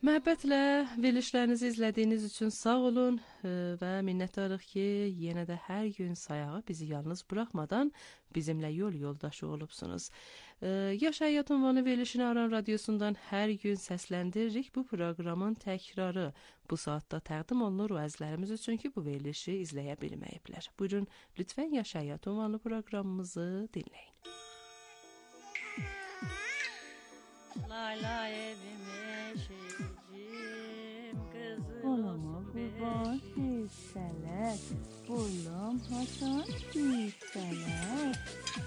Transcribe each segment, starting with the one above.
Məhəbbətlə verilişlərinizi izlədiyiniz üçün sağ olun və minnətdarıq ki, yenə də hər gün sayağı bizi yalnız buraxmadan bizimlə yol yoldaşı olubsunuz. Yaş Həyat ünvanı verilişini Aran Radiosundan hər gün səsləndiririk. Bu proqramın təkrarı bu saatda təqdim olunur o əzlərimiz üçün ki, bu verilişi izləyə bilməyiblər. Buyurun, lütfən Yaş Həyat ünvanı proqramımızı dinləyin. Lay lay evime şeycim kızım Olama kurban hisseler, bulam Hasan hisseler.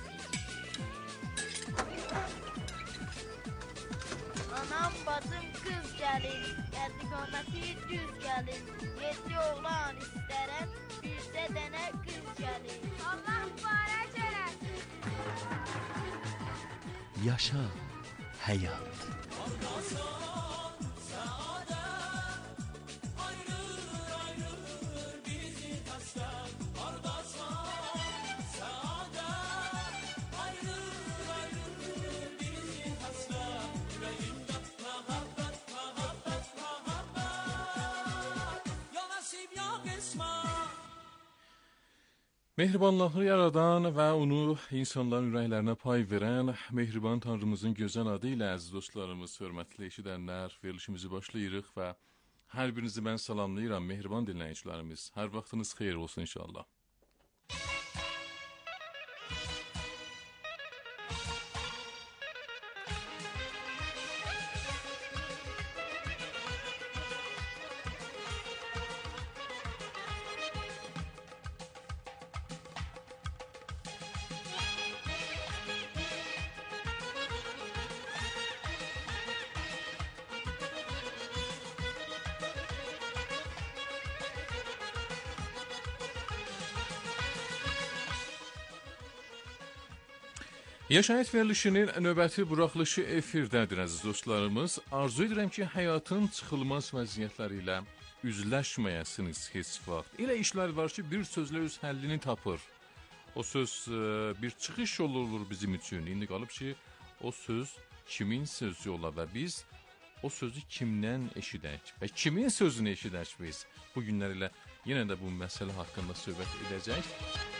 Anam bacım kız gelin, geldi gömesi düz gelin. 7 oğlan isterem, bir de dene kız gelin. Allah mübarek eylesin. Yaşa hayat. Mehribanlığı yaradan və onu insanların ürəklərinə pay verən Mehriban Tanrımızın gözəl adı ilə əziz dostlarımız, hörmətli eşidənlər, verilişimizi başlayırıq və hər birinizi mən salamlayıram, Mehriban dinləyicilərimiz. Hər vaxtınız xeyir olsun inşallah. Yaşayış verilişinin növbəti buraxılışı efirdədir əziz dostlarımız. Arzu edirəm ki, həyatın çıxılmaz vəziyyətləri ilə üzləşməyəsiniz heç vaxt. Elə işlər var ki, bir sözlə öz həllini tapır. O söz bir çıxış yolu olur bizim üçün. İndi qalıb ki, o söz kimin sözü ola və biz o sözü kimdən eşidək və kimin sözünü eşidək biz. Bu günlər ilə yenə də bu məsələ haqqında söhbət edəcək.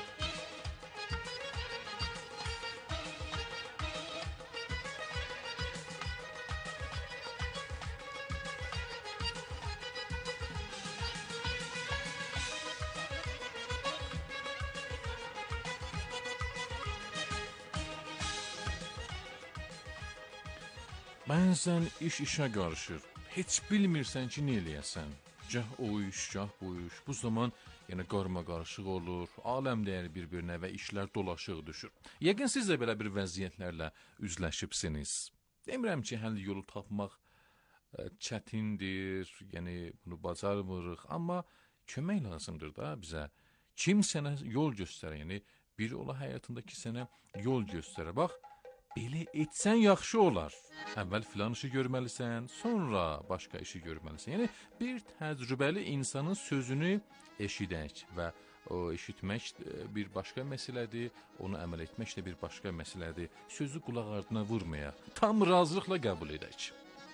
Bəzən iş işə qarışır. Heç bilmirsən ki, nə eləyəsən. Gah o iş, gah bu iş. Bu zaman yenə qarma-qarışıq olur. Aləm dəyər bir-birinə və işlər dolaşıq düşür. Yəqin siz də belə bir vəziyyətlərlə üzləşibsiniz. Demirəm ki, həll yolu tapmaq çətindir. Yəni bunu bacarmırıq, amma kömək lazımdır da bizə. Kim sənə yol göstərər? Yəni biri ola həyatındakı sənə yol göstərər. Bax, belə etsən yaxşı olar. Əvvəl filan işi görməlisən, sonra başqa işi görməlisən. Yəni, bir təcrübəli insanın sözünü eşidək və o eşitmək bir başqa məsələdir, onu əməl etmək də bir başqa məsələdir. Sözü qulaq ardına vurmayaq, tam razılıqla qəbul edək.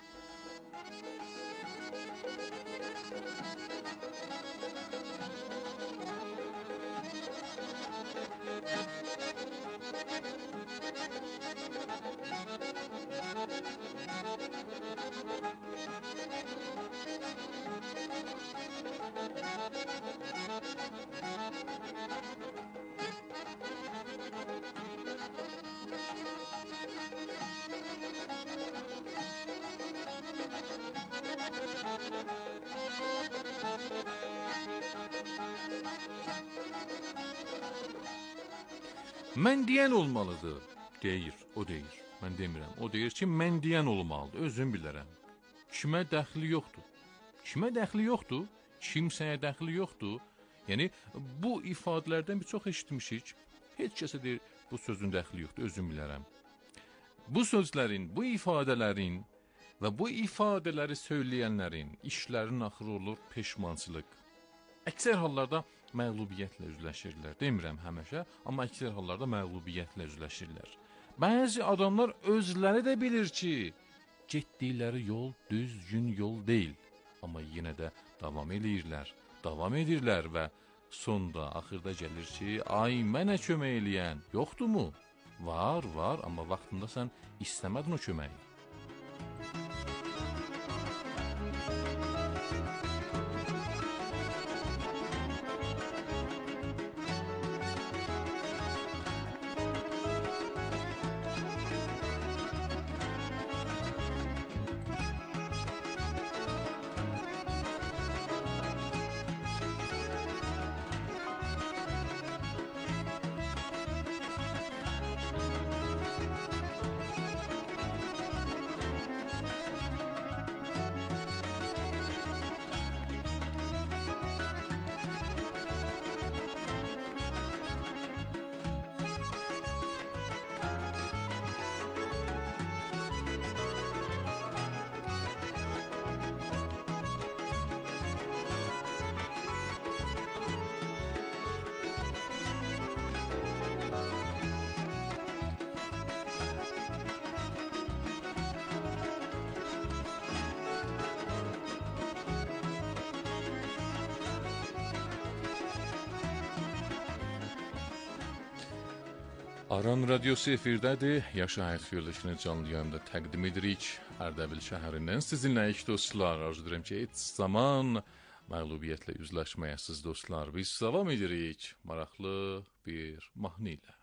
Mən deyən olmalıdır, deyir, o deyir. Mən demirəm, o deyir ki, mən deyən olmalıdır, özüm bilərəm. Kimə dəxli yoxdur? Kimə dəxli yoxdur? Kimsəyə dəxli yoxdur? Yəni, bu ifadələrdən bir çox eşitmişik. Heç kəsə deyir, bu sözün dəxli yoxdur, özüm bilərəm. Bu sözlərin, bu ifadələrin və bu ifadələri söyləyənlərin işlərinin axırı olur peşmançılıq. Əksər hallarda məğlubiyyətlə üzləşirlər. Demirəm həmişə, amma əksər hallarda məğlubiyyətlə üzləşirlər. Bəzi adamlar özləri də bilir ki, getdikləri yol düzgün yol deyil. Amma yenə də davam edirlər və sonda, axırda gəlir ki, ay mənə kömək eləyən yoxdurmu? Var, amma vaxtında sən istəmədin o köməyi. Aran Radyosu efirdədir. Yaşa həyat verilişini canlı yayımda təqdim edirik. Ərdəbil şəhərindən sizinləyik dostlar. Arzu edirəm ki, heç zaman məğlubiyyətlə üzləşməyəsiz dostlar. Biz davam edirik maraqlı bir mahnı ilə.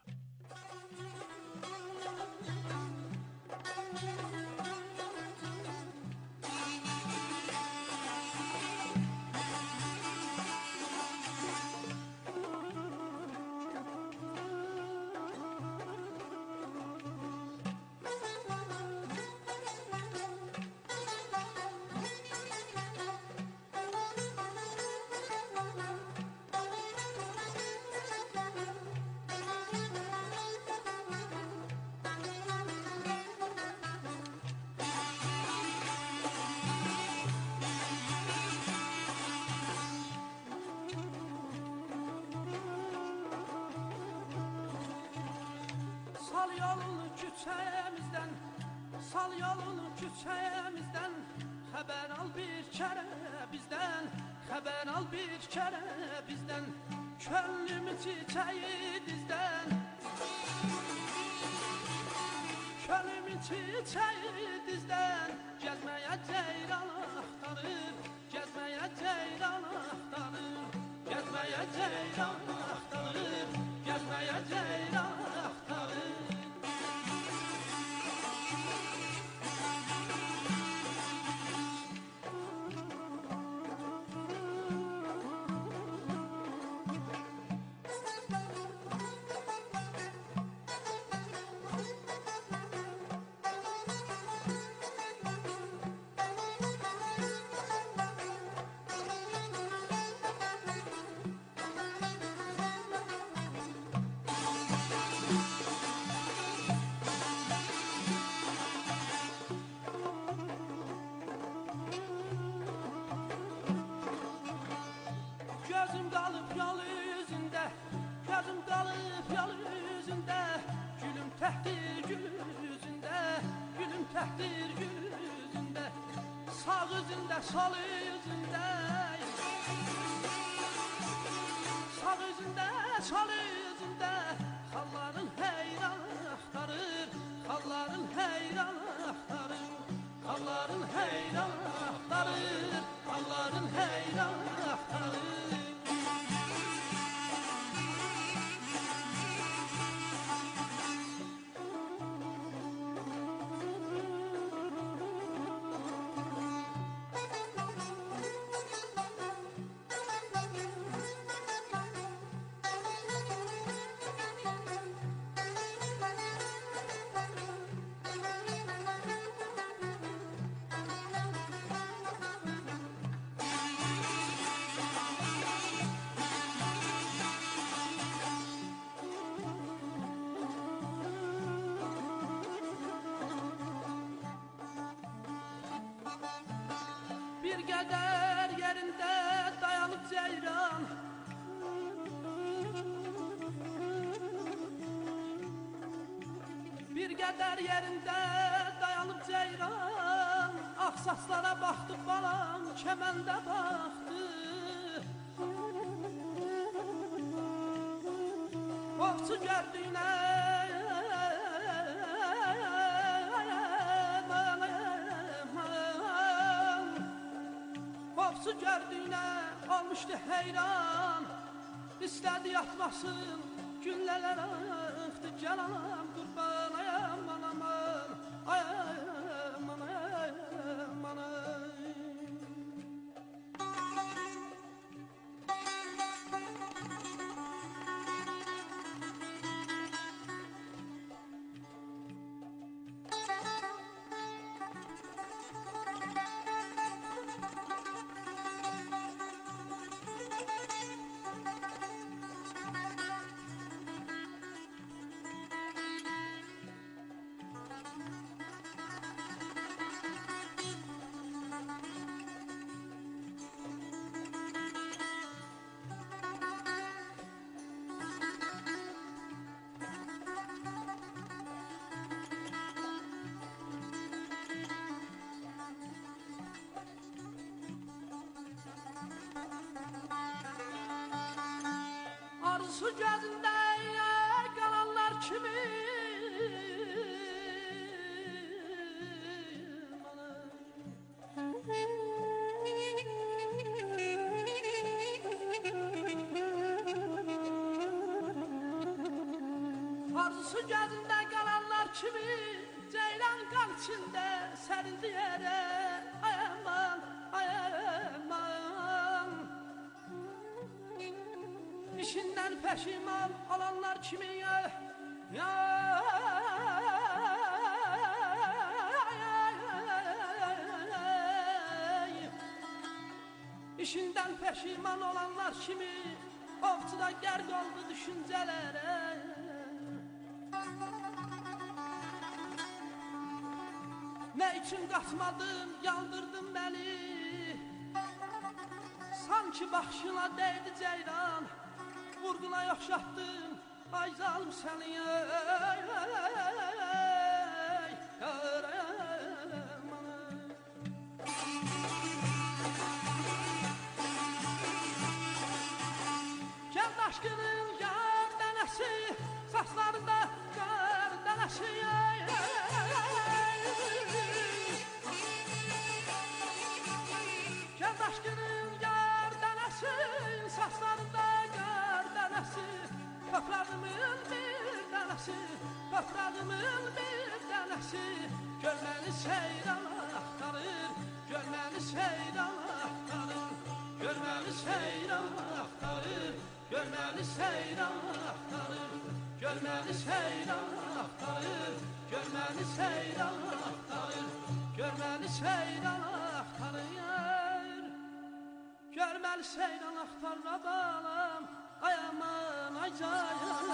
Sal yolunu küçəyimizdən, xəbər al bir kərə bizdən, xəbər al bir kərə bizdən, könlümü çiçəyi dizdən, könlümü çiçəyi dizdən, gəzməyə ceyran axtarır, gəzməyə ceyran axtarır, gəzməyə ceyran axtarır, gəzməyə ceyran axtarır. Gözüm qalıb yol üzündə, gözüm qalıb yol üzündə, gülüm təhdir gül üzündə, gülüm təhdir gül üzündə, sağ üzündə, sol üzündə, sağ üzündə, sol üzündə, xalların heyran axtarır, xalların heyran axtarır, xalların heyran axtarır, xalların heyran axtarır. Bir qədər yerində dayanıb ceyran, bir qədər yerində dayanıb ceyran, saçlara baxdı balam, kəməndə baxdı. Ovçu gördüyünə Ovçu gördüyünə olmuşdu heyran. İstədi yatmasın, güllələr axdı. Gəl anam qurban, ay aman aman, ay aman aman ay. Arzu gözündə qalanlar kimi Arzusu gözündə qalanlar kimi ceylan qan içində sərildi yerə. Ay aman, ay aman, İşindən peşiman olanlar kimi İşindən peşiman olanlar kimi ovçuda gərq oldu düşüncələrə. Nə üçün qaçmadın, yandırdın məni, sanki baxışına dəydi ceyran. Vurğuna yoxşatdın, ay zalım səni, Gəl daşqının yar dənəsi, saçlarında qar dənəsi. Gəl daşqının yar dənəsi, saçlarında toprağımın bir dənəsi, toprağımın bir dənəsi. Gör məni seyran axtarır, gör məni seyran axtarır, gör məni seyran axtarır, gör məni seyran axtarır, gör məni seyran axtarır, gör məni seyran axtarır, gör məni seyran axtarır, gör məni seyran axtarır balam. Ay aman, ay canım.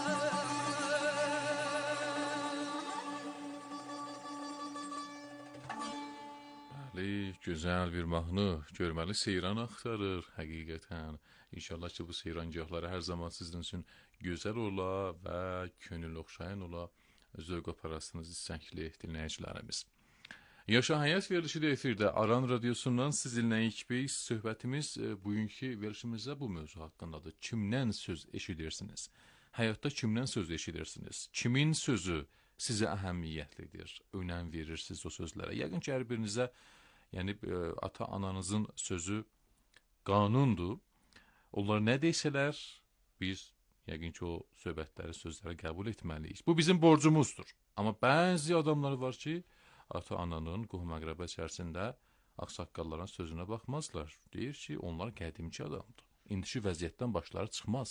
Bəli, gözəl bir mahnı. Görməli seyran axtarır həqiqətən. İnşallah ki bu seyrangahları hər zaman sizin üçün gözəl ola və könül oxşayan ola. Zövq aparasınız istəkli dinləyicilərimiz. Yaşa Həyat verilişi də efirdə Aran Radiosundan sizinlə ilk bir söhbətimiz bugünkü verilişimizdə bu mövzu haqqındadır. Kimdən söz eşidirsiniz? Həyatda kimdən söz eşidirsiniz? Kimin sözü sizə əhəmiyyətlidir? Önəm verirsiniz o sözlərə? Yəqin ki, hər birinizə, yəni ata-ananızın sözü qanundur. Onlar nə desələr, biz yəqin ki, o söhbətləri, sözləri qəbul etməliyik. Bu bizim borcumuzdur. Amma bəzi adamlar var ki, ata-ananın qohum-əqrəbə içərisində ağsaqqalların sözünə baxmazlar. Deyir ki, onlar qədimki adamdır. İndiki vəziyyətdən başları çıxmaz.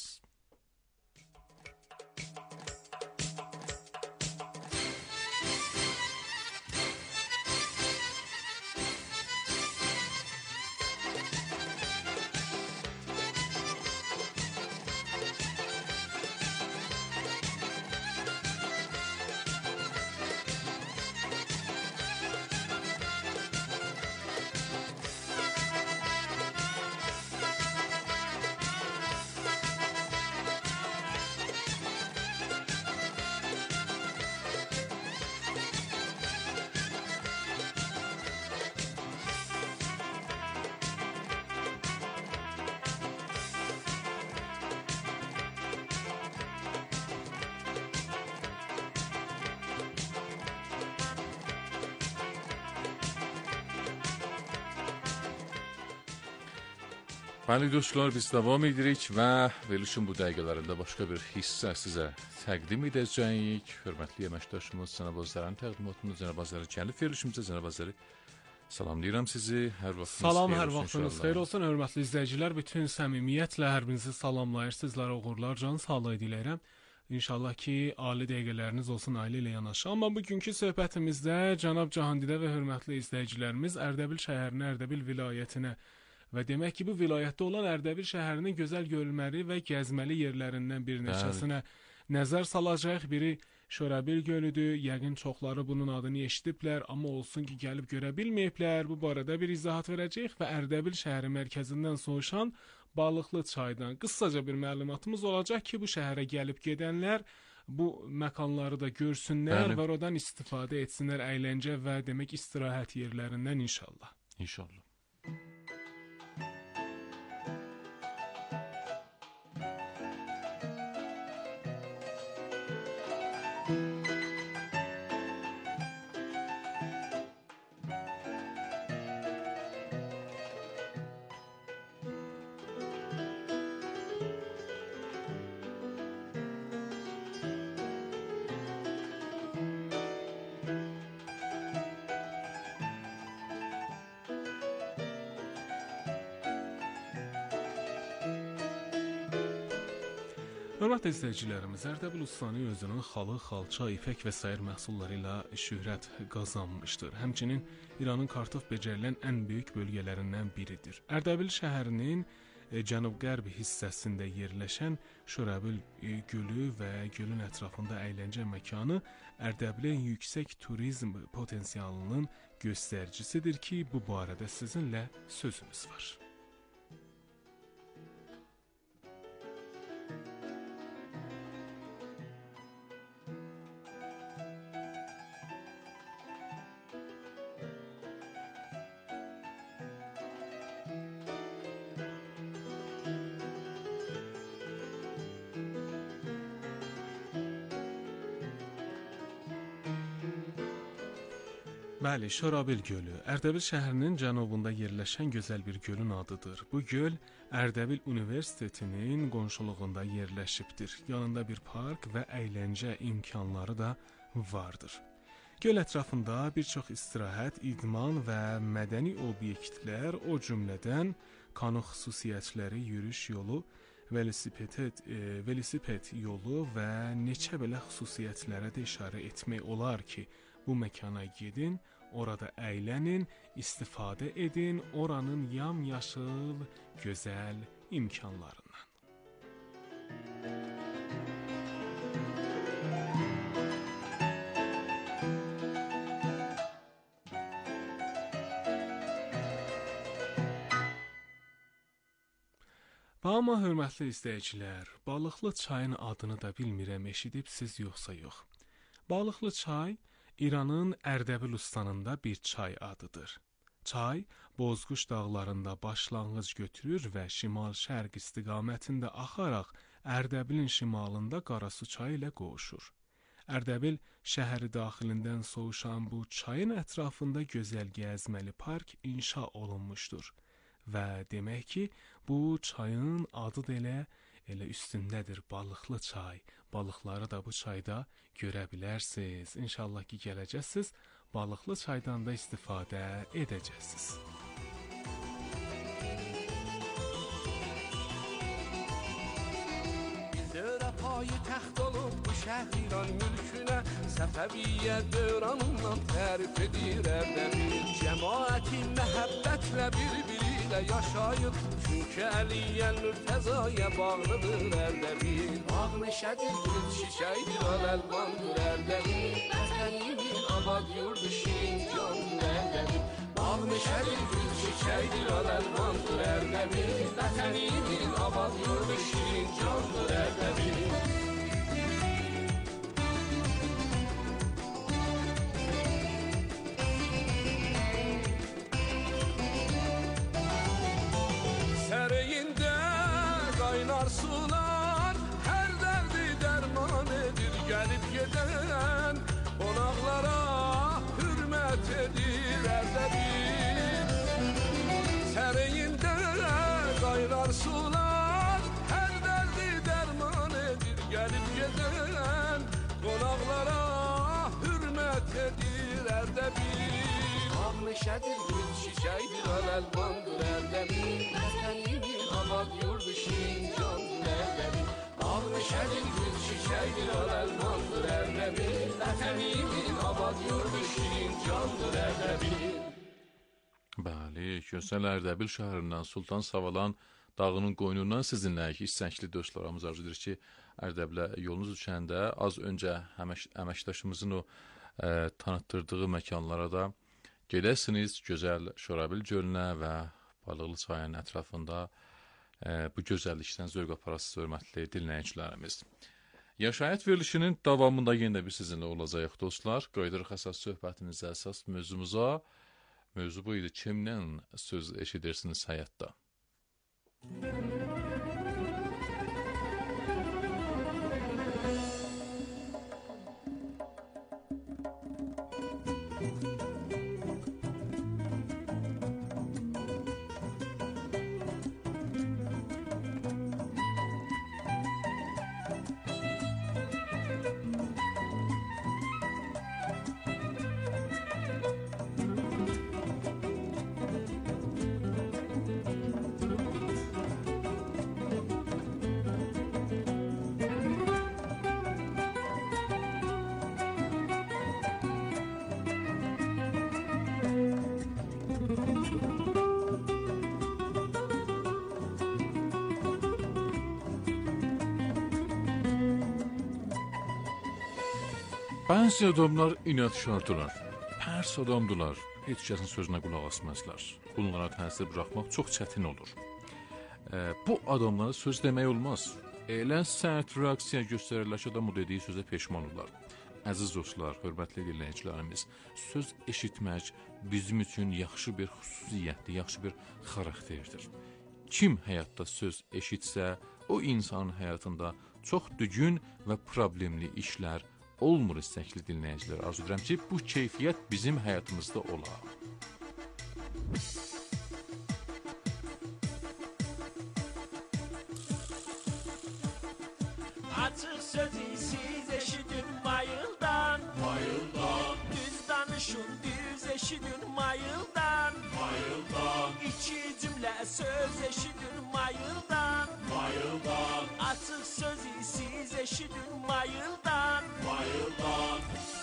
Bəli dostlar, biz davam edirik və verilişin bu dəqiqələrində başqa bir hissə sizə təqdim edəcəyik. Hörmətli əməkdaşımız Cənab Azərin təqdimatında Cənab Azəri gəlib verilişimizə. Cənab Azəri, salamlayıram sizi. Hər vaxtınız Salam, xeyir hər olsun vaxtınız inşallah. xeyir olsun. Hörmətli izləyicilər, bütün səmimiyyətlə hər birinizi salamlayır. Sizlərə uğurlar, can sağlığı diləyirəm. İnşallah ki, ali dəqiqələriniz olsun ailə ilə yanaşı. Amma bugünkü söhbətimizdə cənab Cahandidə və hörmətli izləyicilərimiz Ərdəbil şəhərinə, Ərdəbil vilayətinə və demək ki, bu vilayətdə olan Ərdəbil şəhərinin gözəl görülməli və gəzməli yerlərindən bir neçəsinə nəzər salacaq. Biri Şorabil gölüdür. Yəqin çoxları bunun adını eşidiblər, amma olsun ki, gəlib görə bilməyiblər. Bu barədə bir izahat verəcəyik və Ərdəbil şəhəri mərkəzindən soğuşan Balıqlı çaydan qısaca bir məlumatımız olacaq ki, bu şəhərə gəlib gedənlər bu məkanları da görsünlər və oradan istifadə etsinlər əyləncə və demək istirahət yerlərindən inşallah. İnşallah. Hörmətli izləyicilərimiz, Ərdəbil ustani özünün xalı, xalça, ipək və sair məhsulları ilə şöhrət qazanmışdır. Həmçinin İranın kartof becərilən ən böyük bölgələrindən biridir. Ərdəbil şəhərinin cənub-qərb hissəsində yerləşən Şorabil gölü və gölün ətrafında əyləncə məkanı Ərdəbilin yüksək turizm potensialının göstəricisidir ki, bu barədə sizinlə sözümüz var. Bəli, Şorabil gölü Ərdəbil şəhərinin cənubunda yerləşən gözəl bir gölün adıdır. Bu göl Ərdəbil Universitetinin qonşuluğunda yerləşibdir. Yanında bir park və əyləncə imkanları da vardır. Göl ətrafında bir çox istirahət, idman və mədəni obyektlər, o cümlədən kano xüsusiyyətləri, yürüyüş yolu, velosiped yolu və neçə belə xüsusiyyətlərə də işarə etmək olar ki, bu məkana gedin, orada əylənin, istifadə edin oranın yamyaşıl, gözəl imkanlarından. Amma hörmətli izləyicilər, Balıqlı çayın adını da bilmirəm, eşidibsiz yoxsa yox. Balıqlı çay İranın Ərdəbil ustanında bir çay adıdır. Çay Bozquş dağlarında başlanğıc götürür və şimal-şərq istiqamətində axaraq Ərdəbilin şimalında Qarasu çayı ilə qovuşur. Ərdəbil şəhəri daxilindən soğuşan bu çayın ətrafında gözəl gəzməli park inşa olunmuşdur. Və demək ki, bu çayın adı da elə üstündədir, Balıqlı çay. Balıqları da bu çayda görə bilərsiniz. İnşallah ki, gələcəksiniz, Balıqlı çaydan da istifadə edəcəksiniz. Bizlərə payı təxt olub bu şəhər İran mülkünə, Səfəviyyə dövranından tərif edir Ərdəbil. Cəmaəti məhəbbətlə bir-biri ilə yaşayır, çünki Əliyyə Mürtəzaya bağlıdır Ərdəbil. Bağ meşədir, gül çiçəkdir, al-əlvandır Ərdəbil. Vətənimin abad yurdu şirin candır Ərdəbil. Bağ meşədir, gül çiçəkdir, al-əlvandır Ərdəbil. Vətənimin abad yurdu şirin candır Ərdəbil. Sərəyində qaynar sular, hər dərdi dərman edir, gəlib gedən qonaqlara hürmət edir Ərdəbil. Sərəyində qaynar akan sular her derdi derman edir. Gelip gezen konaklara hürmet edir Erdebil. Ağ meşedir gül çiçekdir alelmandır Erdebil. Vatanimin aman yurdu Şincandır Erdebil. Ağ meşedir gül çiçekdir alelmandır Erdebil. Vatanimin aman yurdu Şincandır Erdebil. Bəli, gözəl Ərdəbil şəhərindən Sultan Savalan dağının qoynundan sizinləyik istəkli dostlarımız arzu edir ki, Ərdəbilə yolunuz düşəndə az öncə əməkdaşımızın o tanıtdırdığı məkanlara da gedəsiniz. Gözəl Şorabil gölünə və Balıqlı çayının ətrafında bu gözəllikdən zövq aparasınız, hörmətli dinləyicilərimiz. Yaşayət verilişinin davamında yenə bir sizinlə olacaq dostlar. Qayıdırıq əsas söhbətimizə, əsas mövzumuza. Mövzu bu idi. Kimdən söz eşidirsiniz həyatda? Bəzi adamlar inatkardılar, pərs adamdılar, heç kəsin sözünə qulaq asmazlar. Bunlara təsir buraxmaq çox çətin olur. Bu adamlara söz demək olmaz. Elə sərt reaksiya göstərirlər ki, adam o dediyi sözə peşman olar. Əziz dostlar, hörmətli dinləyicilərimiz, söz eşitmək bizim üçün yaxşı bir xüsusiyyətdir, yaxşı bir xarakterdir. Kim həyatda söz eşitsə, o insanın həyatında çox düzgün və problemli işlər olmur istəkli dinləyicilər. Arzu edirəm ki, bu keyfiyyət bizim həyatımızda olar. Açıq sözü siz eşidin mayıldan, mayıldan. Düz danışın, düz eşidin mayıldan, mayıldan. İki cümlə söz eşidin mayıldan, mayıldan. Açıq sözü siz eşidin mayıldan, mayıldan.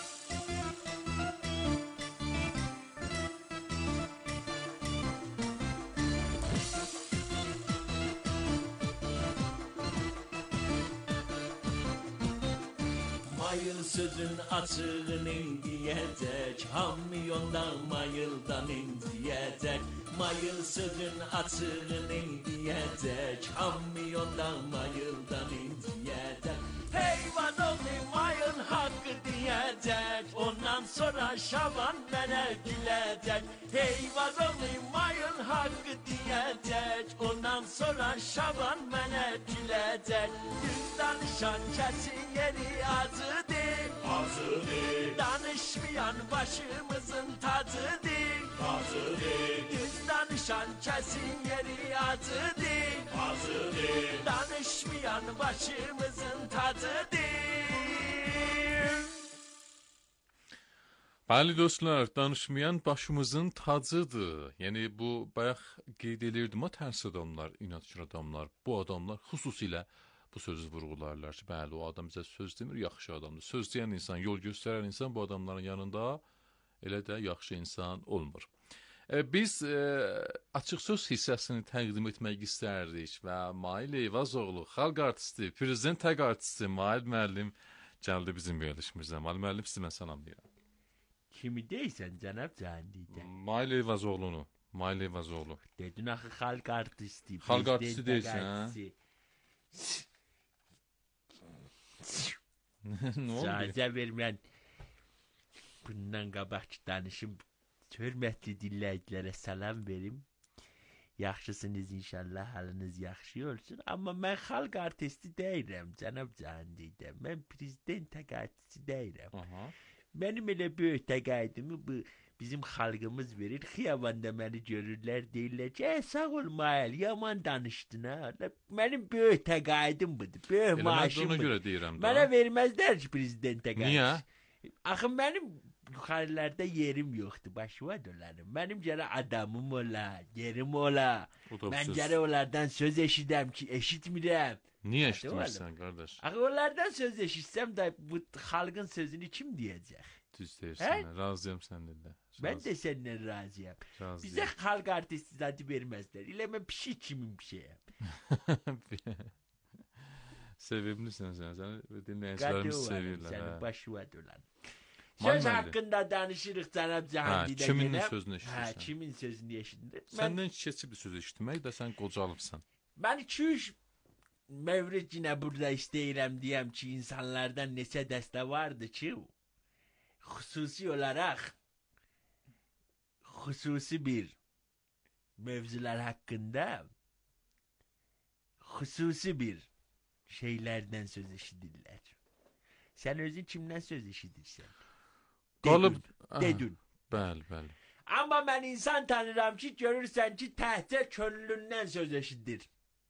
Mayıl sözün açığını diyecek, hamyondan mayıldan indiyecek. Mayıl sözün açığını diyecek, hamyondan mayıldan indiyecek. Heyvan oğlu mayıl hakkı diyecek, ondan sonra Şaban mənə gülecek. Heyvan oğlu mayıl hakkı diyecek, ondan sonra Şaban mənə gülecek. Düz danışan kesin yeri azıdır, azıdır. Danışmayan başımızın tacıdır, tacıdır. Düz danışan kesin yeri azıdır, azıdır. Danışmayan başımızın tacıdır. Bəli dostlar, danışmayan başımızın tacıdır. Yəni bu bayaq qeyd edirdim, o tərs adamlar, inatçı adamlar, bu adamlar xüsusilə bu sözü vurğularlar ki, bəli o adam bizə söz demir, yaxşı adamdır. Söz deyən insan, yol göstərən insan bu adamların yanında elə də yaxşı insan olmur. Biz açıq söz hissəsini təqdim etmək istərdik və Mail Eyvazoğlu, xalq artisti, prezident təq artisti Mail müəllim gəldi bizim verilişimizə. Mail müəllim sizi mən salamlayıram. Kimi deysən cənab Cəhəndiydə? Mail Eyvazoğlu'nu. Mail Eyvazoğlu. Dedin axı xalq artisti. Xalq artisti deyilsən, hə? Nə oldu? İcazə ver mən bundan qabaq danışım. Hörmətli dinləyicilərə salam verim. Yaxşısınız inşallah, halınız yaxşı olsun. Amma mən xalq artisti deyirəm cənab Cəhəndiydə. Mən prezident təq artisti deyirəm. Mənim elə böyük təqaüdümü bu bizim xalqımız verir. Xiyabanda məni görürlər, deyirlər ki, sağ ol Mayel, yaman danışdın ha. Mənim böyük təqaüdüm budur, böyük maaşım ona budur. görə deyirəm da. Mənə verməzlər ki, prezident təqaüdü. Niyə? Axı mənim yuxarılarda yerim yoxdur, başıma dönərəm. Mənim gərək adamım ola, yerim ola. Mən gərək onlardan söz eşidəm ki, eşitmirəm. Niyə eşitmirsən, qardaş? Axı onlardan söz eşitsəm də bu xalqın sözünü kim deyəcək? Düz deyirsən, razıyam səninlə. Mən də səndən razıyam. Bizə xalq artisti adı verməzlər. Elə mən pişik kimin pişiyəm. Sevimlisən sən. Səni dinləyicilərimiz sevirlər. Sənin başıva dönən. Söz haqqında danışırıq cənab Cahangidə. Kimin sözünü eşidirsən? Kimin sözünü eşidirsən? Səndən keçib bir söz eşitmək də sən qocalıbsan. Mən 2-3 mövrid yine burada istəyirəm deyəm ki, insanlardan neçə dəstə vardı ki, xüsusi olarak xüsusi bir mövzular haqqında xüsusi bir şeylərdən söz eşidirlər. Sən özün kimdən söz eşidirsən? Dedin. Bəli. Amma mən insan tanıram ki, görürsən ki, təhcə könlündən söz eşidir.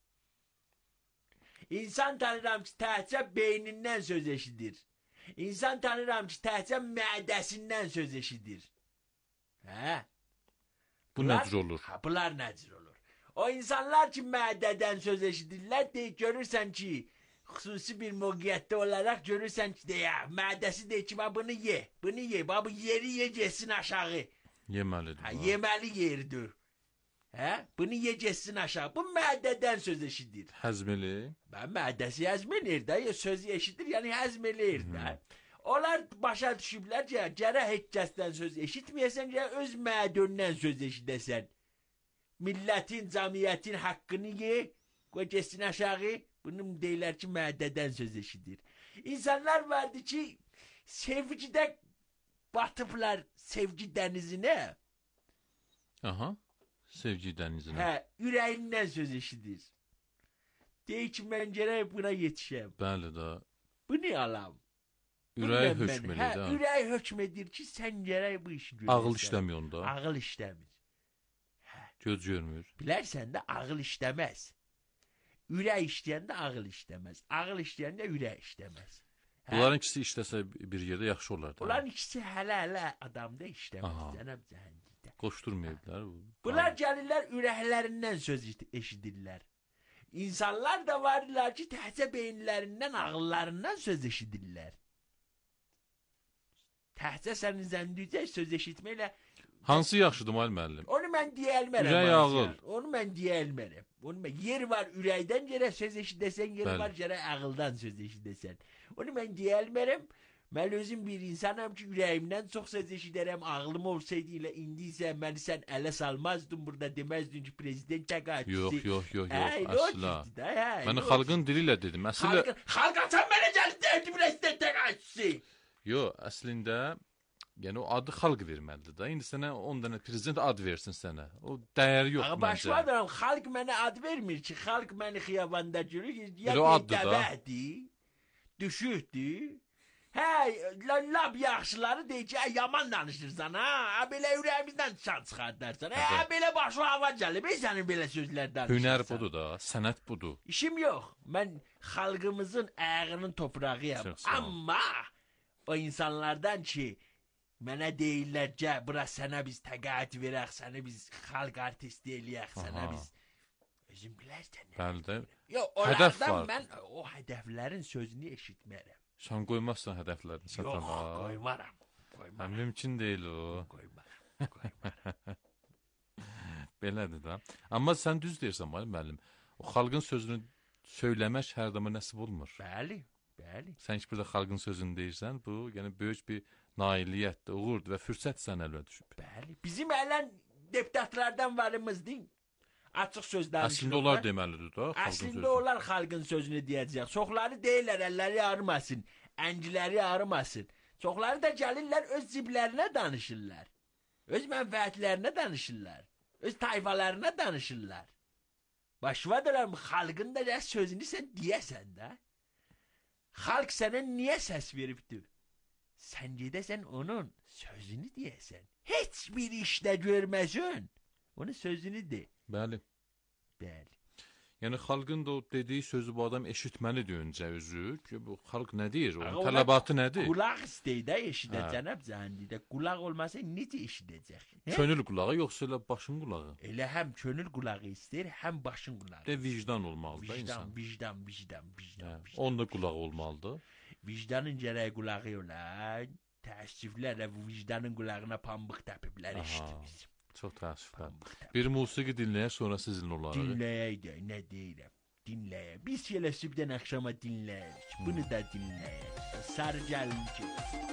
İnsan tanıram ki, təhcə beynindən söz eşidir. İnsan tanıram ki, təhcə mədəsindən söz eşidir. Hə? Bu necə olur? Bunlar necə olur? O insanlar ki, mədədən söz eşidirlər, görürsən ki, xüsusi bir mövqeyyətdə olaraq görürsən ki, mədəsi deyir ki, bunu ye, bu yeri yecəsin aşağı. Yeməlidir. Yeməli yeridir. Bunu yecəsin aşağı. Bu mədədən söz eşidir. Həzmeli? Mədəsi həzmelir də, sözü eşidir, yəni həzmelir də. Onlar başa düşüblər ki, gərək heç kəsdən söz eşitməyəsən, gərək öz mədəndən söz eşidəsən. Millətin, cəmiyyətin haqqını ye, qoy getsin aşağı. Bunun deyirlər ki, mədədən söz eşidir. İnsanlar vardı ki, sevgidə batıblar sevgi dənizinə. Aha. Sevgi dənizinə. Ürəyindən söz eşidir. Deyir ki, mən gərək buna yetişəm. Bəli da. Bunu alam. Ürək hökm edir. Ürək hökm edir ki, sən gərək bu işi görəsən. Ağıl işləmir onda. Ağıl işləmir. Göz görmür. Bilərsən də ağıl işləməz. Ürək işləyəndə ağıl işləməz. Ağıl işləyəndə ürək işləməz. Bunların ikisi işləsə bir yerdə yaxşı olar da. Bunların ikisi hələ adamda işləməz. Cənab Cahangidə. Qoşdurmayıblar. Bunlar gəlirlər ürəklərindən söz eşidirlər. İnsanlar da varlar ki, təhcə beyinlərindən, ağıllarından söz eşidirlər. Təhcə sənin zəndücə söz eşitməklə hansı yaxşıdır müəllim? Onu mən deyə bilmərəm. Ürək ağıl. Onu mən deyə bilmərəm. Yer var ürəkdən gərək söz eşidəsən, yer var gərək ağıldan söz eşidəsən. Onu mən deyə bilmərəm. Mən özüm bir insanam ki, ürəyimdən çox söz eşidərəm. Ağlım olsaydı ilə indi isə məni sən ələ salmazdın, burada deməzdin ki, prezident təqaüdçüsü. Yox, əsla. Mən xalqın dili ilə dedim. Xalq açan mənə gəldi, prezident təqaüdçüsü. Yox, əslində yəni o adı xalq verməlidir da. İndi sənə 10 dənə prezident ad versin sənə. O dəyəri yox məncə. Başıma dönəm, xalq mənə ad vermir ki, xalq məni xiyabanda görür. Ya dəbədir, düşürdür. Lab yaxşıları deyir ki, yaman danışırsan, belə ürəyimizdən çan çıxardarsan, belə başına hava gəlib, sənin belə sözlər danışırsan. Hünər budur da, sənət budur. İşim yox, mən xalqımızın ayağının toprağıyam. Amma o insanlardan ki, mənə deyirlər ki, bura sənə biz təqaüd verək, sənə biz xalq artisti eləyək, sənə biz özün bilərsən. Bəli də. Yox, onlardan mən o hədəflərin sözünü eşitmərəm. Sən qoymazsan hədəflərini satana. Yox, qoymaram. Mümkün deyil o. Qoymaram. Belədir da. Amma sən düz deyirsən müəllim. O xalqın sözünü söyləmək hər zaman nəsib olmur. Bəli. Sən ki burada xalqın sözünü deyirsən, bu yəni böyük bir nailiyyətdir, uğurdur və fürsət sənə ələ düşüb. Bəli. Bizim ələn deputatlardan varımızdır. Açıq söz danışırlar. Əslində onlar deməlidir da, xalqın sözünü. Əslində onlar xalqın sözünü deyəcək. Çoxları deyirlər, əlləri ağrımasın, ənciləri ağrımasın. Çoxları da gəlirlər, öz ciblərinə danışırlar. Öz mənfəətlərinə danışırlar. Öz tayfalarına danışırlar. Başıma dönəm, xalqın da sözünü sən deyəsən də. Xalq sənə niyə səs veribdir? Sen gedəsən onun sözünü deyəsən. Heç bir işdə görməsən. Onun sözünü de. Bəli. Bəli. Yəni xalqın da o dediyi sözü bu adam eşitməlidir öncə özü ki, bu xalq nə deyir, onun Ona tələbatı nədir? Qulaq istəyir də eşidə cənab Cəhandidə. Qulaq olmasa necə eşidəcək? Könül qulağı yoxsa elə başın qulağı? Elə həm könül qulağı istəyir, həm başın qulağı. De vicdan olmalıdır da insan. Vicdan. Onda qulağı olmalıdır. Vicdanın gərək qulağı olar. Təəssüflərlə bu vicdanın qulağına pambıq təpiblər eşitdiniz. Çox təəssüflər. Bir musiqi dinləyək, sonra sizinlə olarıq. Dinləyək də, nə deyirəm. Dinləyək. Biz elə sübdən axşama dinləyirik. Bunu da dinləyək. Sarı gəlin ki.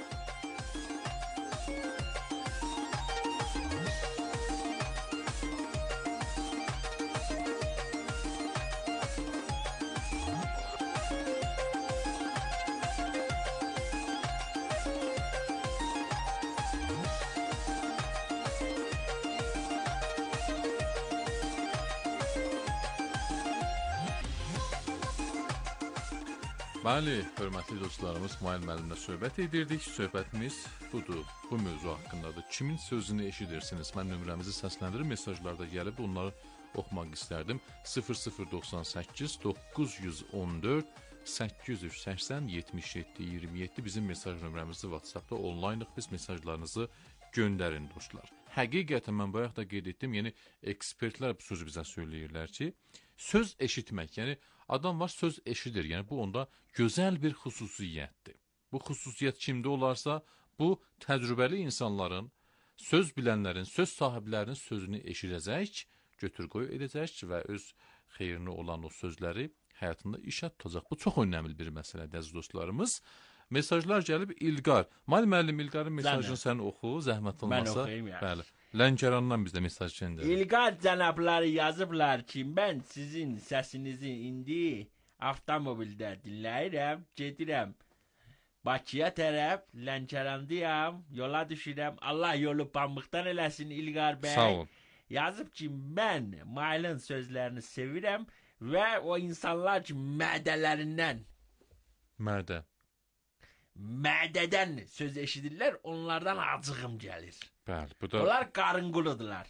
Bəli, hörmətli dostlarımız, İsmail müəllimlə söhbət edirdik. Söhbətimiz budur, bu mövzu haqqındadır. Kimin sözünü eşidirsiniz? Mən nömrəmizi səsləndirir, mesajlarda gəlib onları oxumaq istərdim. 0098 914 880 77 27 bizim mesaj nömrəmizdir. WhatsApp-da onlaynıq, biz mesajlarınızı göndərin dostlar. Həqiqətən mən bayaq da qeyd etdim, yəni ekspertlər bu sözü bizə söyləyirlər ki, söz eşitmək, yəni adam var söz eşidir, yəni bu onda gözəl bir xüsusiyyətdir. Bu xüsusiyyət kimdə olarsa, bu təcrübəli insanların, söz bilənlərin, söz sahiblərinin sözünü eşidəcək, götür-qoy edəcək və öz xeyrinə olan o sözləri həyatında işə tutacaq. Bu çox önəmli bir məsələdir əziz dostlarımız. Mesajlar gəlib İlqar. Müəllim İlqarın mesajını sən oxu, zəhmət olmasa. Mən oxuyayım ya. Bəli. Lənkərandan bizdə mesaj göndərir. İlqar cənabları yazıblar ki, mən sizin səsinizi indi avtomobildə dinləyirəm, gedirəm Bakıya tərəf, Lənkərandayam, yola düşürəm. Allah yolu pambıqdan eləsin İlqar bəy. Sağ ol. Yazıb ki, mən Mailin sözlərini sevirəm və o insanlar ki, mədədən söz eşidirlər, onlardan acığım gəlir. Bəli, bu da Onlar qarınquludular.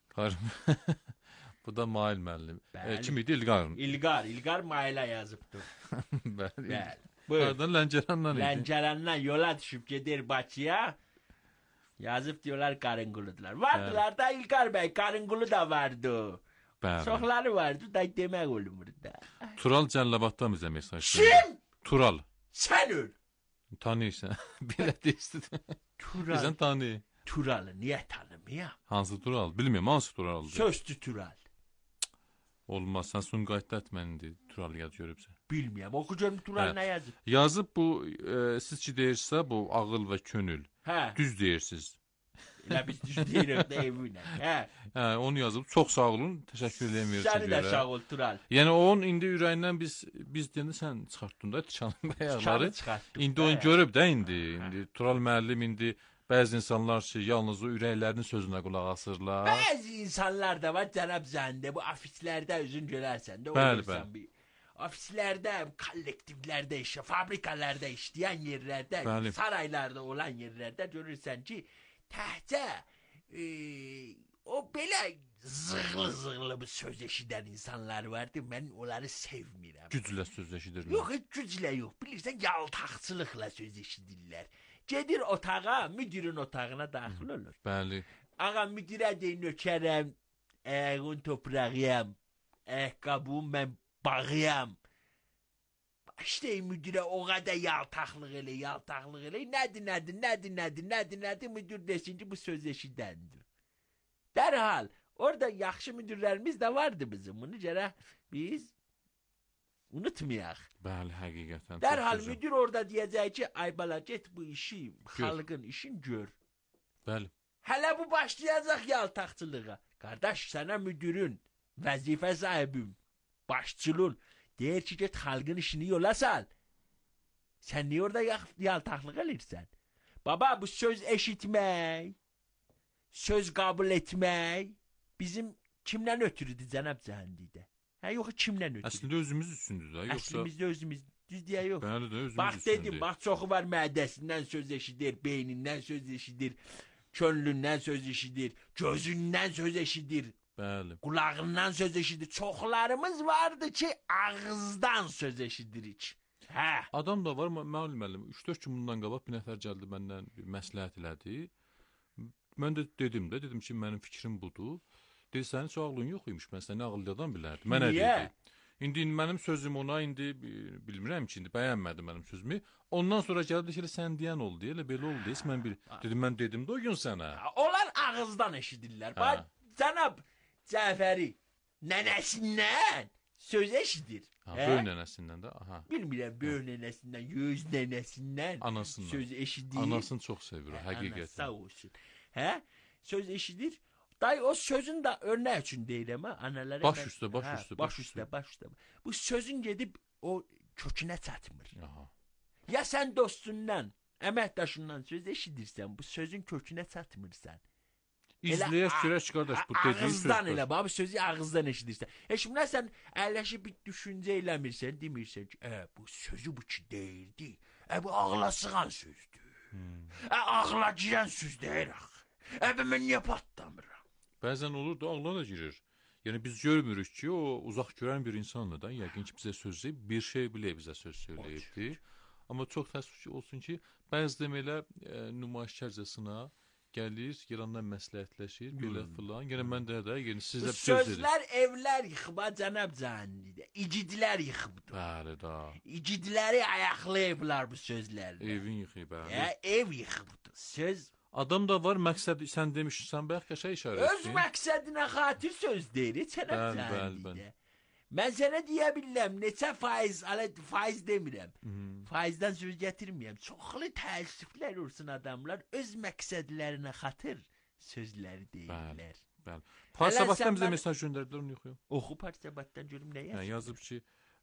Bu da Mail müəllim. Bəli. Kim idi İlqarın? İlqar Mailə yazıbdı. Bəli. Buyur. Oradan Lənkərandan idi. Lənkərandan yola düşüb gedir Bakıya. Yazıb diyorlar qarınquludular. Vardılar da İlqar bəy, qarınqulu da vardı. Bəli. Çoxları vardı da demək olmur da. Tural Cəllabaddan bizə mesaj. Kim? Tural. Sən öl. Tanıyırsan. Belə deyirsən. Tural. Bizən tanıyır. Turalı niyə tanımayam? Hansı Tural? Bilmirəm, hansı Turaldır? Sözdü Tural. Olmaz, sən Sumqayıtda etməlidir. Tural yad görübsən. Bilmirəm, oxu görüm Tural nə yazıb. Yazıb bu, siz ki deyirsə, bu ağıl və könül. Hə. Düz deyirsiniz. Elə biz düz deyirik də evinə. Hə, onu yazıb. Çox sağ olun. Təşəkkür eləmiyoruz. Səni də sağ ol Tural. Yəni onun indi ürəyindən biz deyəndə sən çıxartdın da tikanın ayaqları. İndi onu görüb də indi. İndi Tural müəllim indi bəzi insanlar ki, yalnız o ürəklərinin sözünə qulaq asırlar. Bəzi insanlar da var cənab zəndə, bu ofislərdə özün görərsən də olursan. Ofislərdə, kollektivlərdə fabrikalarda işləyən yerlərdə, saraylarda olan yerlərdə görürsən ki, təhcə o belə zığlı bir söz eşidən insanlar vardı, mən onları sevmirəm. Güclə söz eşidirlər. Yox, güclə yox, bilirsən, yaltaqçılıqla söz eşidirlər. Gedir otağa, müdirin otağına daxil olur. Bəli. Ağa müdirə deyir, nökərəm, ayağın toprağıyam, ayaqqabım mən bağıyam. İşte müdirə o qədər yaltaqlıq elə, nədir, müdir desin ki, bu söz eşidəndir. Dərhal, orada yaxşı müdirlərimiz də vardı bizim, bunu gərək biz unutmayaq. Bəli, həqiqətən. Dərhal müdir orada deyəcək ki, ay bala, get bu işi, xalqın işin gör. Bəli. Hələ bu başlayacaq yaltaqçılığa. Qardaş, sənə müdirin, vəzifə sahibim, başçılın, deyir ki, get xalqın işini yola sal. Sən niyə orada yaltaqlıq elirsən? Baba, bu söz eşitmək, söz qabul etmək bizim kimdən ötürüdür cənab Cəhandidə? Hə, yox, kimdən ötürüdür? Əslində özümüz üçündür da, yoxsa... Əslində özümüz Düz deyə yox. Bəli də özümüz Bax üçün dedim, deyil. bax çoxu var mədəsindən söz eşidir, beynindən söz eşidir, könlündən söz eşidir, gözündən söz eşidir, Bəli. qulağından söz eşidir. Çoxlarımız vardı ki, ağızdan söz eşidirik. Hə. Adam da var, müəllim, 3-4 gün bundan qabaq bir nəfər gəldi məndən bir məsləhət elədi. Mən də dedim ki, mənim fikrim budur. Dedi, sənin heç ağlın yox imiş, mən səni ağıllı adam bilərdim. Mənə Niyə? dedi. İndi mənim sözüm ona bilmirəm ki, indi bəyənmədi mənim sözümü. Ondan sonra gəldi ki, sən deyən oldu, elə belə oldu. Heç mən dedim də o gün sənə. Onlar ağızdan eşidirlər. Bax, cənab Cəfəri nənəsindən söz eşidir. Böyük nənəsindən də, aha. Bilmirəm, böyük nənəsindən, yüz nənəsindən Anasından. söz eşidir. Anasını çox sevir o, həqiqətən. Sağ olsun. Hə? Söz eşidir. Day o sözün də örnək üçün deyirəm ha, analara. Baş üstə. Baş üstə. Bu sözün gedib o kökünə çatmır. Aha. Ya sən dostundan, əməkdaşından söz eşidirsən, bu sözün kökünə çatmırsan. İzləyək görək qardaş, bu dediyi ağızdan söz. elə, bu sözü ağızdan eşidirsən. Şimdi sən əyləşib bir düşüncə eləmirsən, demirsən ki, bu sözü bu ki deyirdi. Bu ağla sığan sözdür. Ağla girən söz deyir axı. Mən niyə patlamıram? Bəzən olur da ağla da girir. Yəni biz görmürük ki, o uzaq görən bir insanla da yəqin ki bizə söz deyib, bir şey bilə bizə söz söyləyibdi. Amma çox təəssüf olsun ki, bəzi demələ nümayişkarcasına gəlir, yalandan məsləhətləşir, belə filan. Yəni mən də sizə söz dedim. Sözlər evlər yıxıb, cənab Cəhənnəmdə. İgidlər yıxıbdır. Bəli da. İgidləri ayaqlayıblar bu sözlərlə. Evin yıxıb, bəli. Ev yıxıbdır. Söz adam da var, məqsəd sən demişsən, bax qəşəng işarə etdin. öz məqsədinə xatir söz deyir, cənab Cəhənnəmdə. Mən sənə deyə bilirəm, neçə faiz demirəm. Faizdən söz gətirməyəm. Çoxlu təəssüflər olsun adamlar öz məqsədlərinə xatır sözləri deyirlər. Bəli. Parsabatdan bizə mesaj göndərdilər, onu yoxuyum. Oxu Parsabatdan görüm nə yazıb. Yazıb ki,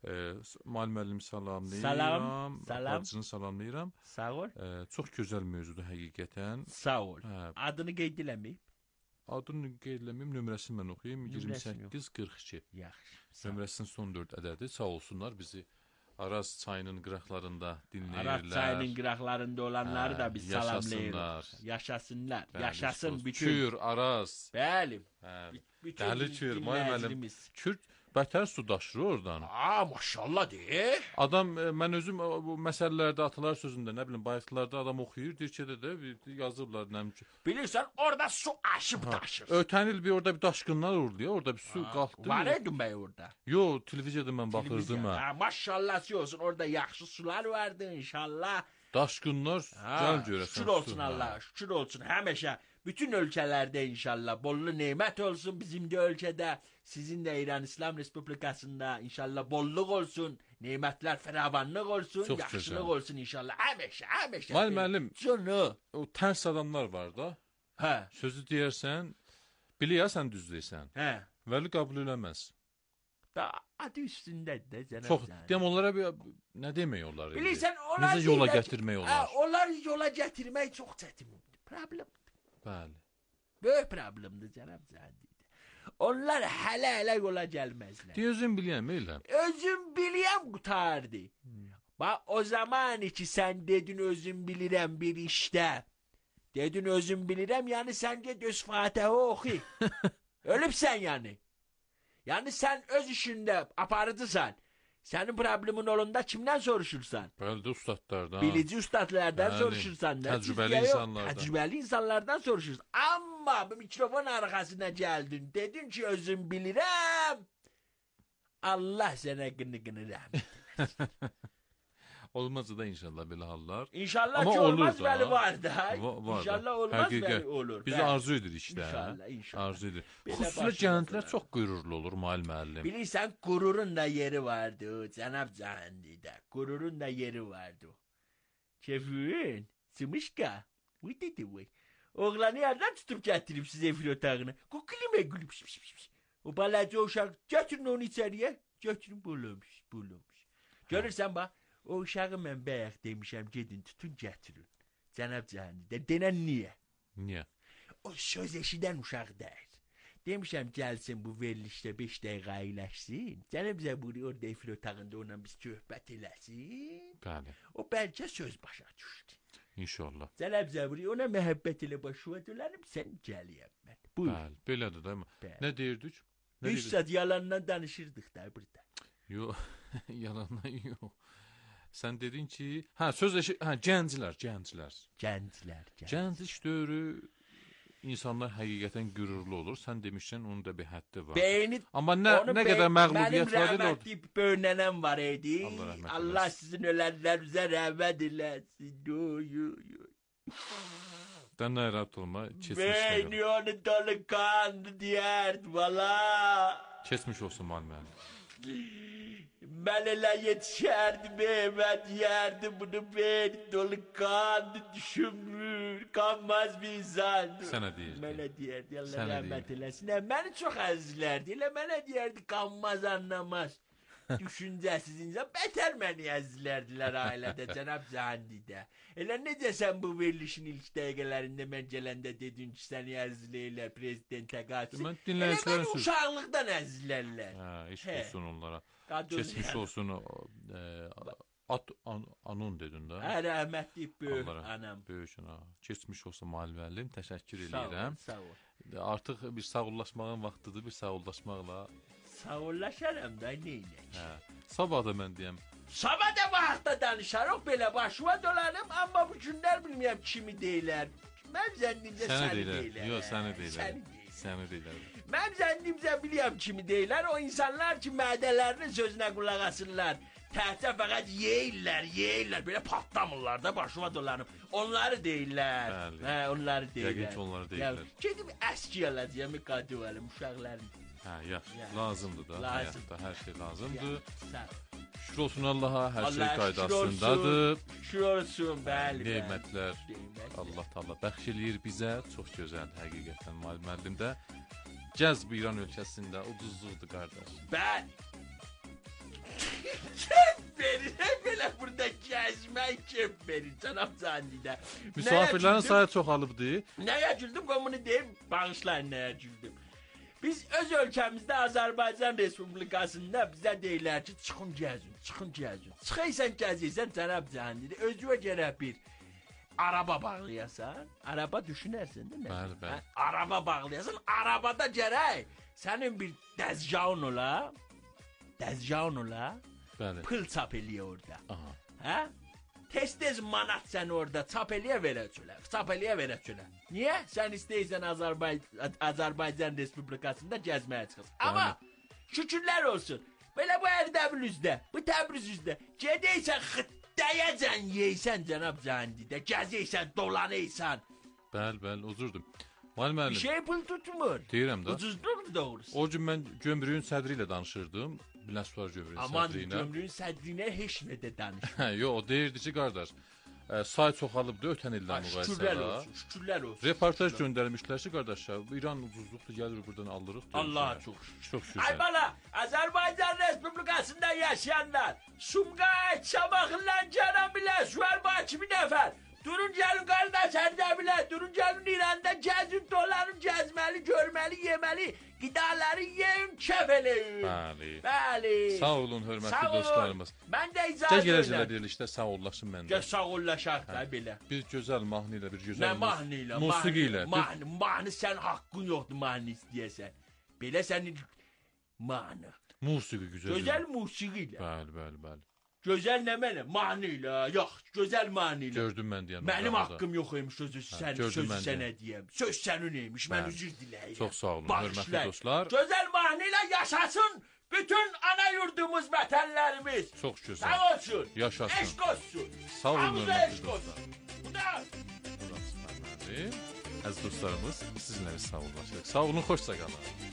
müəllim salamlayıram. Bacını salamlayıram. Sağ ol. Çox gözəl mövzudur həqiqətən. Sağ ol. Adını qeyd eləməyib. Adını qeyd eləməyim, nömrəsini mən oxuyum. 2842. Yaxşı. Nömrəsinin son 4 ədədi. Sağ olsunlar bizi Araz çayının qıraqlarında dinləyirlər. Araz çayının qıraqlarında olanları da biz salamlayırıq. Yaşasınlar. Yaşasın bütün. Kür, Araz. Bəli. Dəli Kür, müəllim. Kür bətər su daşır oradan. Maşallah de. Adam, mən özüm bu məsələlərdə, atalar sözündə, nə bilim, bayıqlarda adam oxuyur, dirçədə də yazıblar. Bilirsən, orada su aşıb daşır. Ötən il bir orada bir daşqınlar oldu ya, orada bir su qalxdı. Var edin bəy orada. Yo, televiziyada mən baxırdım. Maşallah olsun, orada yaxşı sular vardı inşallah. Daşqınlar, gəl görəsən. Şükür olsun Allah, şükür olsun həmişə. Bütün ölkələrdə inşallah bollu nemət olsun bizim də ölkədə. Sizin də İran İslam Respublikasında inşallah bolluk olsun. Nemətlər fəravanlıq olsun, çox yaxşılıq gözəl olsun inşallah. Həmişə. Müəllim, o tərs adamlar var da. Hə. Sözü deyərsən, bilirsən düz deyirsən. Hə. Vəli qəbul eləməz. Da adı üstündədir də cənab. Çox. Deyəm onlara bir nə demək olar? Bilirsən, onlar necə yola gətirmək olar? Onlar yola gətirmək çox çətindir. Problem. Bəli. Böyük problemdir cənab Cəhənnəmdə. Onlar hələ yola gəlməzlər. Özüm biləyəm, elə. Özüm biləyəm qutardı. Bax o zaman ki sən dedin özüm bilirəm bir işdə. Dedin özüm bilirəm, yəni sən get öz Fatihə oxu. Ölübsən yəni. Yəni sən öz işində aparıcısan. Sənin problemin olanda kimdən soruşursan? Bəli də ustadlardan. Bilici ustadlardan soruşursan. Təcrübəli insanlardan. Təcrübəli insanlardan soruşursan. Amma bu mikrofon arxasına gəldin. Dedin ki özüm bilirəm. Allah sənə qını rəhmət. Olmaz da inşallah belə hallar. İnşallah ki olmaz bəli var da. İnşallah olmaz bəli olur. Biz arzu edirik işte. İnşallah. Arzu edirik. Xüsusilə gənclər çox qürurlu olur müəllim. Bilirsən qürurun da yeri vardı cənab Cəhənnəmdə. Qürurun da yeri vardı. Kefin, sımışqa. Bu dedi bu. Oğlanı yerdən tutub gətirib sizə evin otağına. Kukulimə gülüb. O balaca uşaq götürün onu içəriyə. Götürün bulamış. Görürsən bax. O uşağı mən bayaq demişəm, gedin tutun gətirin. Cənab Cəhənnəmdə. Denən niyə? Niyə? O söz eşidən uşaq deyil. Demişəm gəlsin bu verilişdə 5 dəqiqə əyləşsin. Gəlib bizə buraya orada efir otağında onunla biz söhbət eləsin. Bəli. O bəlkə söz başa düşdü. İnşallah. Gəlib bizə buraya ona məhəbbət elə başa dönəlim, sən gəliyəm mən. Buyur. Bəli, belədir də. Bəli. Nə deyirdik? 3 saat yalandan danışırdıq da burada. Yox, yalandan yox. Sən dedin ki, gənclər. Gənclik dövrü insanlar həqiqətən qürurlu olur. Sən demişsən onun da bir həddi var. Beyni, amma nə qədər məğlubiyyət var idi orada. Mənim rəhmətli böynənəm var idi. Allah sizin ölənlərinizə rəhmət eləsin. Dən narahat olma, Beyni onu dolu kandı deyərdi valla. Keçmiş olsun müəllim. Mən elə yetişərdim, mən deyərdim bunu beyni dolu kandı düşünmür, kanmaz bir insandı. Sənə deyirdi. Mənə deyərdi, Allah rəhmət eləsin. Məni çox əzizlərdi, elə mənə deyərdi kanmaz, anlamaz. Düşüncəsiz insan, bətər məni əzizlərdilər ailədə, cənab Cahandidə. Elə necə sən bu verilişin ilk dəqiqələrində mən gələndə dedin ki, səni əzizləyirlər, prezidentə qaçsın. Elə məni uşaqlıqdan əzizlərlər. İş olsun onlara. Keçmiş olsun, anun dedin də. Rəhmətli böyük anam. Böyük anam. Keçmiş olsun müəllim, təşəkkür edirəm. Sağ ol. Artıq bir sağollaşmağın vaxtıdır, bir sağollaşmaqla. Sağollaşaram da, neynək? Sabah da mən deyəm. Sabah da vaxtda danışarıq, belə başıma dolanım, amma bu günlər bilməyəm kimi deyilər. Mən zənnimcə səni deyilər. Yox, səni deyilər. Səni deyilər. Mən zənnimcə biliyəm kimi deyilər, o insanlar ki, mədələrinin sözünə qulaq asırlar. Təhcə fəqət yeyirlər, belə patlamırlar da, başıma dolanım. Onları deyirlər. Bəli. Onları deyirlər. Yəqin ki, onları deyirlər. Gedim əski alacağım, qadı alım, uşaqların. Yaxşı, lazımdır da, həyatda hər şey lazımdır. Sağ ol. Şükür olsun Allaha, hər şey qaydasındadır. Şükür olsun, bəli. Nemətlər Allah Taala bəxş eləyir bizə. Çox gözəl, həqiqətən müəllim də. Cəzb İran ölkəsində ucuzluqdur qardaş. Bəli. Kim verir? Belə burada gəzmək kim verir? Cənab Candidə. Misafirlərin sayı çoxalıbdı. Nəyə güldüm? Bunu deyim, bağışlayın nəyə güldüm. Biz öz ölkəmizdə Azərbaycan Respublikasında bizə deyirlər ki, çıxın gəzin. Çıxıysan gəzirsən cənab Candidə, özünə görə bir araba bağlayasan, araba düşünərsən də nə? Bəli. Araba bağlayasan, arabada gərək sənin bir dəzgahın ola, Bəli. Pıl çap eləyə orada. Aha. Hə? Tez manat səni orada çap eləyə verəcəklər. Niyə? Sən istəyirsən Azərbaycan Respublikasında gəzməyə çıxasın. Amma şükürlər olsun. Belə bu Ərdəbilüzdə, bu Təbrizüzdə gedəysən xıttəyəcən yeysən cənab Candidə, gəzəysən, dolanaysan. Bəli, ucuzdur. Müəllim. Bir şey pul tutmur. Deyirəm də. Ucuzdur doğrusu. O gün mən gömrüyün sədri ilə danışırdım. Biləsuvar gömrüyün sədri ilə. Aman gömrüyün sədrinə heç nə də danışmır. Yox, o deyirdi ki, qardaş, say çoxalıbdı ötən ildən müqayisələ. Şükürlər olsun. Reportaj göndərmişlər ki, qardaşlar, İran ucuzluqdur, gəlir buradan alırıq. Allaha çox şükür. Ay bala, Azərbaycan Respublikasında yaşayanlar, Sumqayıt, Şamaxılla, Cənab Biləsuvar, Bakı bir nəfər. Durun gəlin qardaş Ərdəbilə, durun gəlin İranda gəzin, dolanın, gəzməli, görməli, yeməli, qidaları yeyin, kəf eləyin. Bəli. Sağ olun, hörmətli dostlarımız. Mən də icazə Gələcəklə birlikdə sağollaşın məndə. Gəl sağollaşaq da belə. Bir gözəl mahnı ilə, bir gözəl nə mahnı ilə? Musiqi ilə. Mahnı sən haqqın yoxdur mahnı istəyəsən. Belə sənin mahnı. Musiqi güzel. Gözəl musiqi ilə. Bəli. Gözəl nə mənə? Mahnı ilə, yox, gözəl mahnı ilə. Gördüm mən deyəm. Mənim haqqım yox imiş sözü sənə deyəm. Söz sənin imiş, mən üzr diləyirəm. Çox sağ olun, hörmətli dostlar. Gözəl mahnı ilə yaşasın bütün ana yurdumuz, vətənlərimiz. Çox gözəl. Sağ olsun. Yaşasın. Eşq olsun. Sağ olun, hörmətli dostlar. Bu da. Əziz dostlarımız, sizinlə biz sağollaşırıq. Sağ olun, xoşça qalın.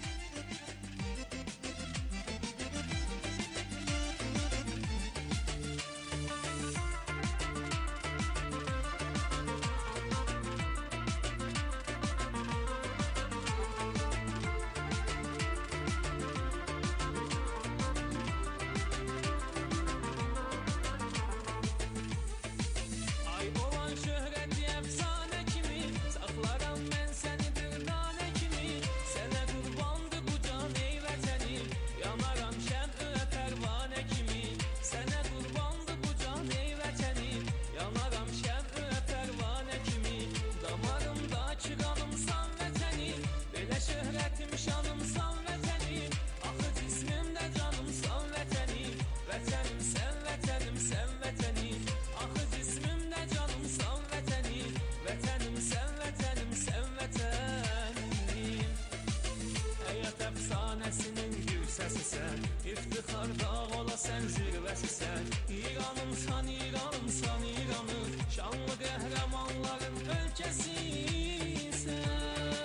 Saxlaram mən səni bir nanə kimi, sənə qurban şöhrətim, şanımsan vətənim. Axı cismimdə canımsan vətənim. Vətənim sən, vətənim sən, vətənim. Axı cismimdə canımsan vətənim. Vətənim sən, vətənim sən, vətənim. Həyat əfsanəsinin gül səsisən, iftixar dağ ola sən, zirvəsisən. İranımsan, İranımsan, İranım, şanlı qəhrəmanların ölkəsisən.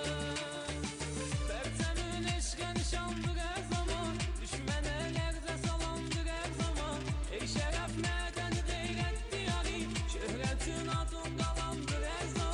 Pərçəmin eşqə nişandır hər zaman, düşmənə lərzə salandır hər zaman. Ey şərəf mədəni qeyrət diyarı, şöhrətin adın qalandır hər zaman.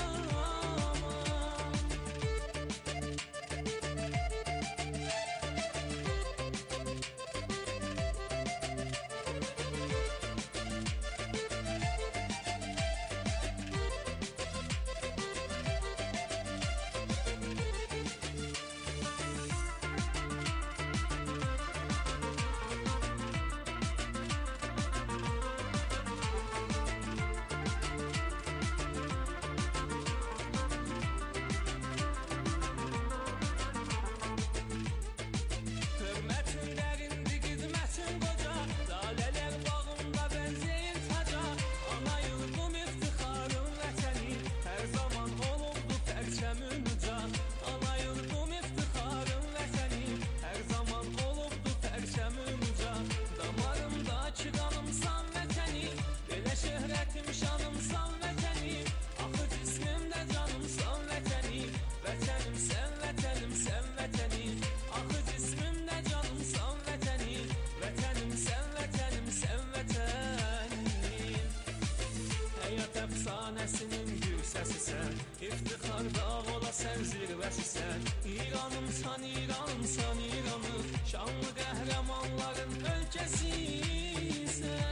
Hörmətin dərindir, qidmətin qoca, lalələr bağında bənzəyir taca. Ana yurdum iftixarım vətənim, hər zaman olubdu pərçəmin uca. Ana yurdum iftixarım vətənim, hər zaman olubdu pərçəmin uca. Damarımdakı qanımsan vətənim, belə şöhrətim, şanımsan vətənim. Axı cismimdə canımsan vətənim. Vətənim sən, vətənim sən, vətənim. Axı cismimdə canımsan vətənim. Vətənim sən, vətənim sən, vətənim. Həyat əfsanəsinin gül səsisən, iftixar dağ ola sən, zirvəsisən. İranımsan, İranımsan, İranım, şanlı qəhrəmanların ölkəsisən.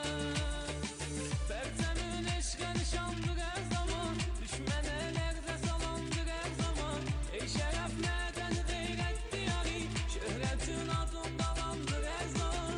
Pərçəmin eşqə nişandır hər zaman, düşmənə lərzə salandır hər zaman. Ey şərəf mədəni qeyrət diyarı, şöhrətin adın qalandır hər zaman.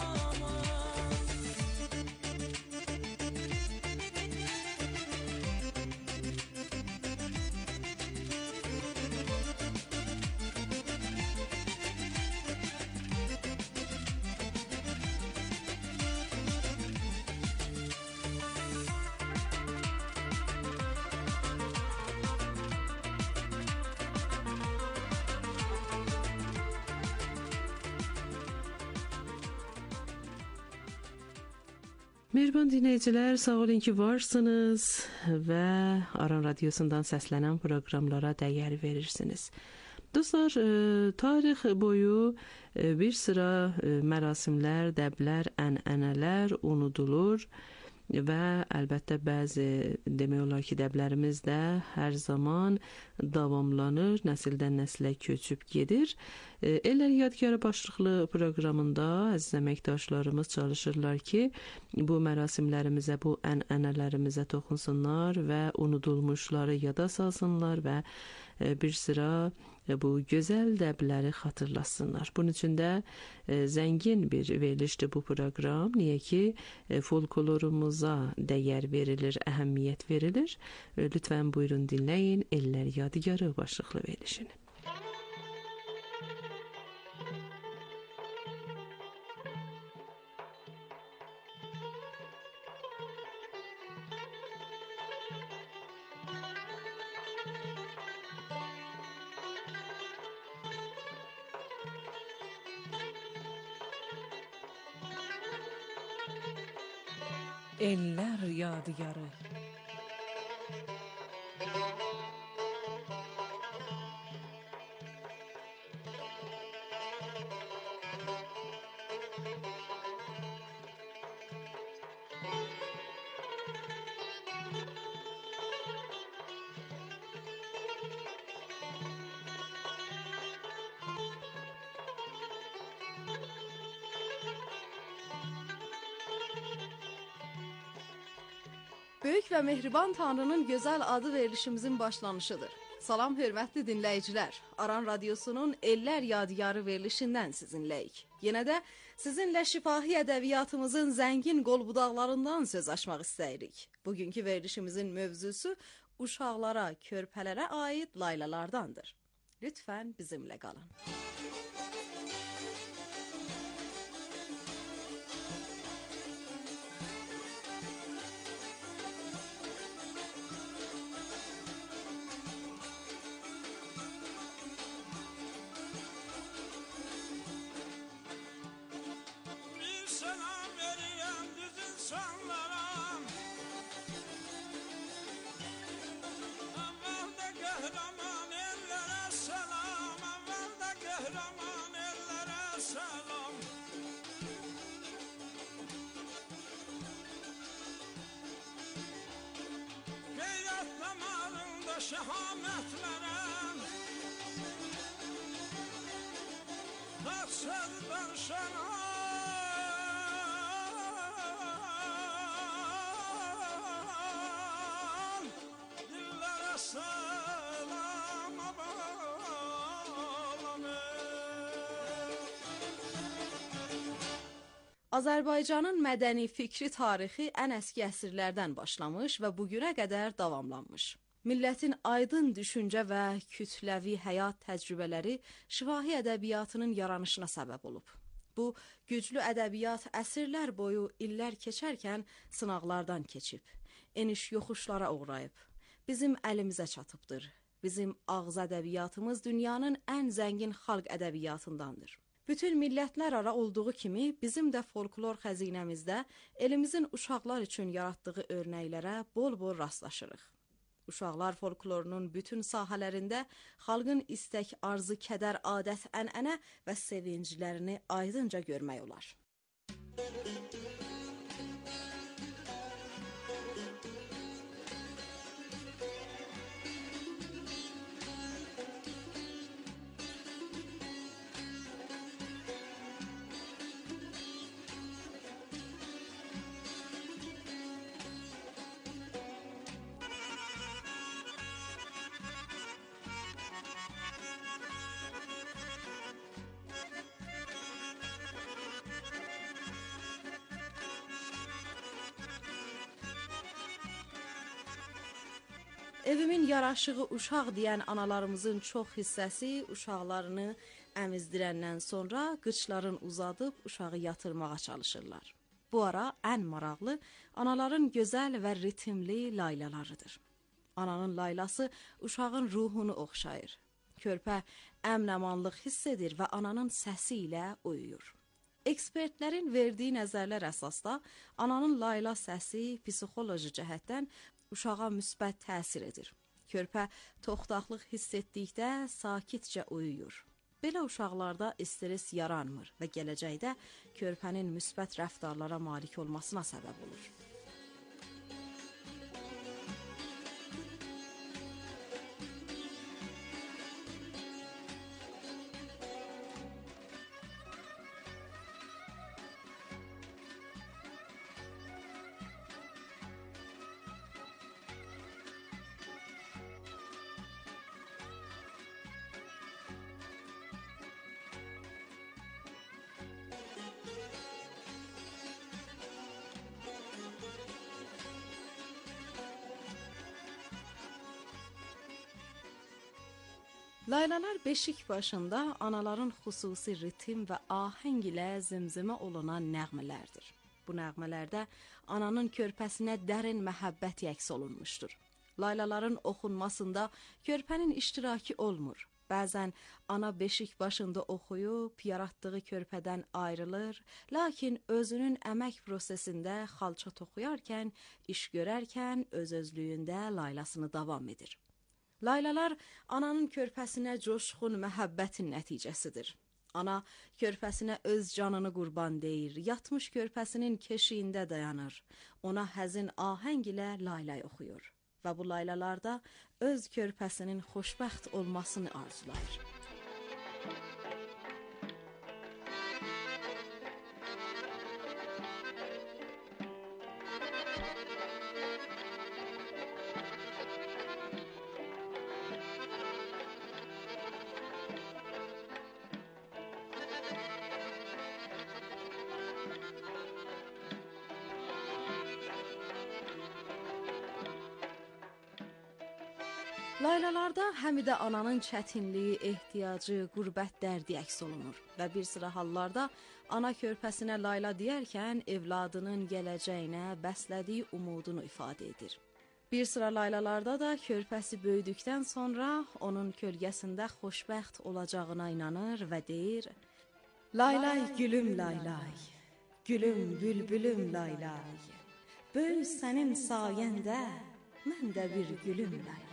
Mehriban dinləyicilər, sağ olun ki varsınız və Aran Radiosundan səslənən proqramlara dəyər verirsiniz. Dostlar, tarix boyu bir sıra mərasimlər, dəblər, ənənələr unudulur və əlbəttə bəzi demək olar ki, dəblərimiz də hər zaman davamlanır, nəsildən nəslə köçüb gedir. Ellər Yadgarı başlıqlı proqramında əziz əməkdaşlarımız çalışırlar ki, bu mərasimlərimizə, bu ənənələrimizə toxunsunlar və unudulmuşları yada salsınlar və bir sıra bu gözəl dəbləri xatırlasınlar. Bunun üçün də zəngin bir verilişdir bu proqram. Niyə ki, folklorumuza dəyər verilir, əhəmiyyət verilir. Lütfən buyurun dinləyin Ellər Yadigarı başlıqlı verilişini. Ellər Yadigarı. Böyük və mehriban Tanrının gözəl adı verilişimizin başlanışıdır. Salam hörmətli dinləyicilər. Aran Radiosunun Ellər Yadigarı verilişindən sizinləyik. Yenə də sizinlə şifahi ədəbiyyatımızın zəngin qolbudaqlarından söz açmaq istəyirik. Bugünkü verilişimizin mövzusu uşaqlara, körpələrə aid laylalardandır. Lütfen bizimle kalın. Bir selam vereyim düz insanlara. Evvelde kahraman ellere selam. Evvelde kahraman ellere selam. Gayret damarında şehamet veren, taksızdan şenan. Dillere selam abalam. Azərbaycanın mədəni fikri tarixi ən əski əsrlərdən başlamış və bugünə qədər davamlanmış. Millətin aydın düşüncə və kütləvi həyat təcrübələri şifahi ədəbiyyatının yaranışına səbəb olub. Bu güclü ədəbiyyat əsrlər boyu illər keçərkən sınaqlardan keçib, eniş yoxuşlara uğrayıb. Bizim əlimizə çatıbdır. Bizim ağız ədəbiyyatımız dünyanın ən zəngin xalq ədəbiyyatındandır. Bütün millətlər ara olduğu kimi bizim də folklor xəzinəmizdə elimizin uşaqlar üçün yaratdığı örnəklərə bol-bol rastlaşırıq. Uşaqlar folklorunun bütün sahələrində xalqın istək, arzu, kədər, adət, ənənə və sevinclərini aydınca görmək olar. Evimin yaraşığı uşaq deyən analarımızın çox hissəsi uşaqlarını əmizdirəndən sonra qıçlarını uzadıb uşağı yatırmağa çalışırlar. Bu ara ən maraqlı anaların gözəl və ritmli laylalarıdır. Ananın laylası uşağın ruhunu oxşayır. Körpə əmn-amanlıq hiss edir və ananın səsi ilə uyuyur. Ekspertlərin verdiyi nəzərlər əsasda ananın layla səsi psixoloji cəhətdən uşağa müsbət təsir edir. Körpə toxtaqlıq hiss etdikdə sakitcə uyuyur. Belə uşaqlarda stres yaranmır və gələcəkdə körpənin müsbət rəftarlara malik olmasına səbəb olur. Laylalar beşik başında anaların xüsusi ritm və ahəng ilə zimzimə olunan nəğmələrdir. Bu nəğmələrdə ananın körpəsinə dərin məhəbbət əks olunmuşdur. Laylaların oxunmasında körpənin iştirakı olmur. Bəzən ana beşik başında oxuyub, yaratdığı körpədən ayrılır, lakin özünün əmək prosesində xalça toxuyarkən, iş görərkən öz-özlüyündə laylasını davam edir. Laylalar ananın körpəsinə coşqun məhəbbətin nəticəsidir. Ana körpəsinə öz canını qurban deyir, yatmış körpəsinin keşiyində dayanır. Ona həzin ahəng ilə laylay oxuyur və bu laylalarda öz körpəsinin xoşbəxt olmasını arzulayır. Laylalarda həm də ananın çətinliyi, ehtiyacı, qürbət dərdi əks olunur və bir sıra hallarda ana körpəsinə Layla deyərkən evladının gələcəyinə bəslədiyi umudunu ifadə edir. Bir sıra laylalarda da körpəsi böyüdükdən sonra onun kölgəsində xoşbəxt olacağına inanır və deyir: Laylay gülüm laylay, gülüm bülbülüm laylay, böyük sənin sayəndə mən də bir gülüm laylay.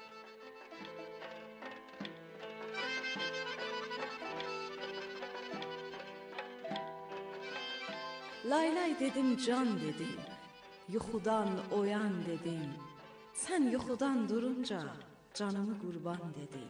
Laylay dedim can dedim, yuxudan oyan dedim, sən yuxudan durunca canımı qurban dedim.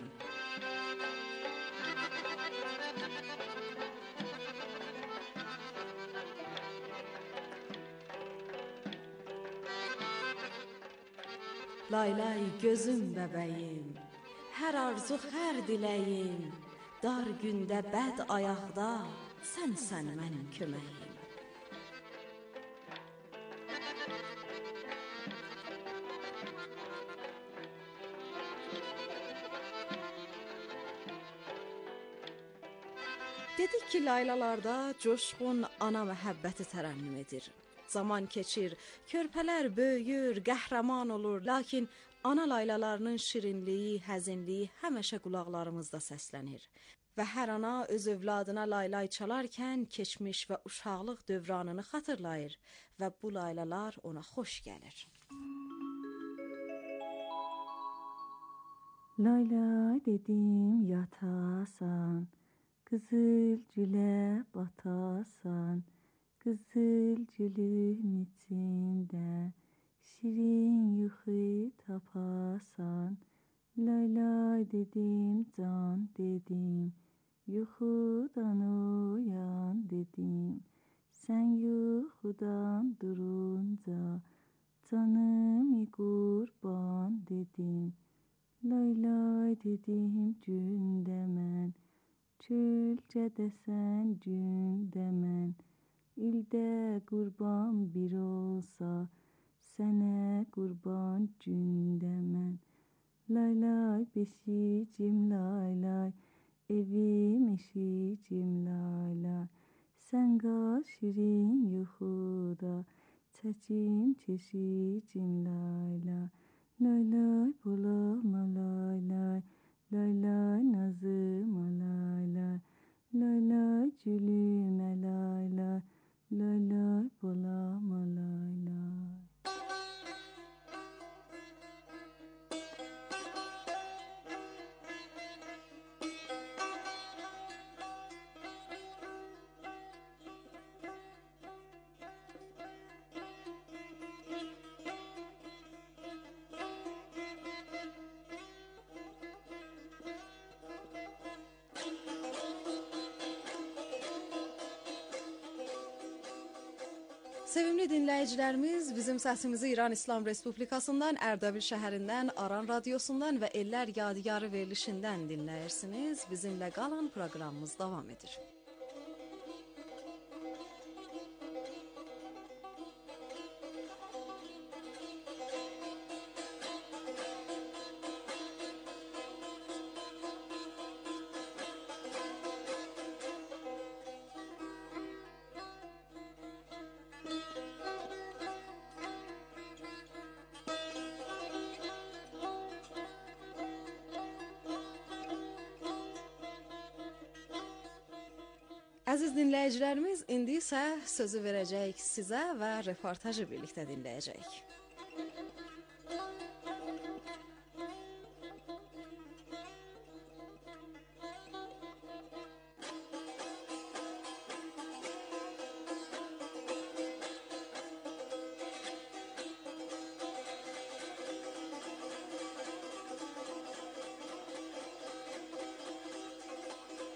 Laylay gözüm bəbəyim, hər arzu hər diləyim, dar gündə bəd ayaqda sənsən mənim köməyim. Dedik ki, laylalarda coşqun ana məhəbbəti tərənnüm edir. Zaman keçir, körpələr böyüyür, qəhrəman olur, lakin ana laylalarının şirinliyi, həzinliyi həmişə qulaqlarımızda səslənir. Və hər ana öz övladına laylay çalarkən keçmiş və uşaqlıq dövranını xatırlayır və bu laylalar ona xoş gəlir. Laylay dedim yatasan, Qızıl gülə batasan, qızıl gülün içində şirin yuxu tapasan. Laylay dedim, can dedim, yuxudan uyan dedim. Sən yuxudan durunca canımı qurban dedim. Laylay dedim gündə mən, çölcədə sən gündə mən, ildə qurban bir olsa, sənə qurban gündə mən. Laylay beşicim laylay, evim eşicim laylay, sən qal şirin yuxuda, çəkim keşicim laylay. Laylay bolama laylay, laylay nazıma laylay, laylay gülümə laylay, laylay bolama laylay. Sevimli dinləyicilərimiz, bizim səsimizi İran İslam Respublikasından, Ərdəbil şəhərindən, Aran radiosundan və Ellər Yadigarı verilişindən dinləyirsiniz. Bizimlə qalın, proqramımız davam edir. Əziz dinləyicilərimiz, indi isə sözü verəcəyik sizə və reportajı birlikdə dinləyəcəyik.